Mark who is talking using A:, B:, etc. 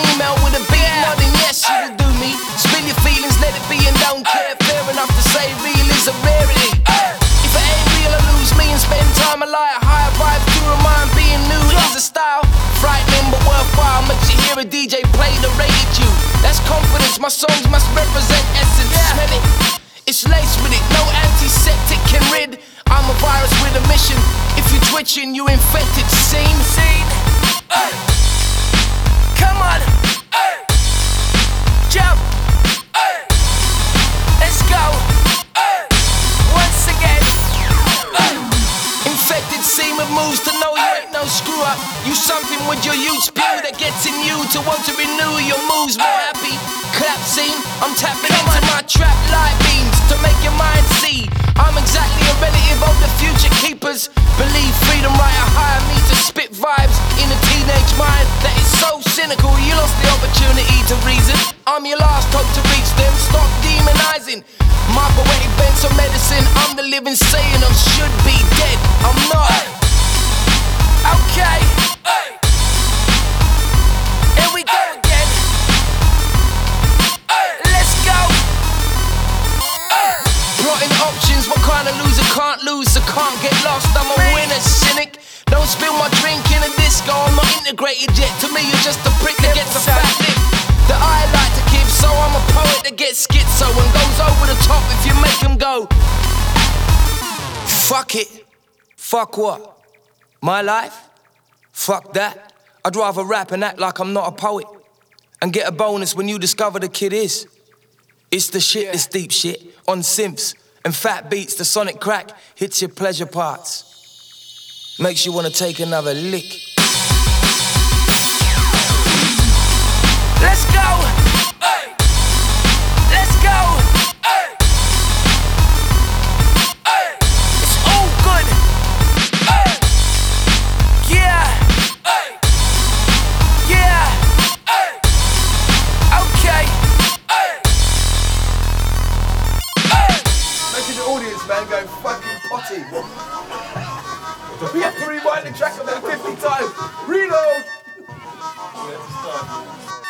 A: email with a beat nodding yes, you will do me. Spill your feelings, let it be and don't care. Fair enough to say real is a rarity. If it ain't real, I lose me and spend time a lie. Higher vibes to remind being new is a style. Frightening but worthwhile, makes you hear a DJ play the rated you. That's confidence, my songs must represent essence. Smell it, it's laced with it, no antiseptic can rid. I'm a virus with a mission. If you're twitching, you infected. Scene. Come on, jump, let's go. Once again, infected semen moves to know you ain't no screw up. You something with your youth spew that gets in you to want to renew your moves. More happy, clap scene. I'm tapping into my trap light beams to make your mind see. I'm exactly a relative of the future keepers. Believe freedom right a higher me to spit vibes in a teenage mind that is so cynical. You lost the opportunity to reason. I'm your last hope to reach them. Stop demonizing my poetic bents of medicine. I'm the living saying of should be dead. I'm not. Okay. Here we go again. Let's go. Plotting options, what kind of loser can't lose, so can't get lost. I'm a winner, cynic. Don't spill my drink in a disco, I'm not integrated yet. To me, you're just a prick that gets a fat lip that I like to give, so I'm a poet that gets schizo and goes over the top if you make him go. Fuck it. Fuck what? My life? Fuck that. I'd rather rap and act like I'm not a poet and get a bonus when you discover the kid is. It's the shit, this deep shit, on synths and fat beats. The sonic crack hits your pleasure parts, makes you wanna take another lick. Let's go! Hey. Let's go! Hey. Hey. It's all good! Hey. Yeah! Hey. Yeah! Hey. Okay! Hey.
B: Making the audience, man, go fucking potty. We have to rewind the track about 50 times. Reload!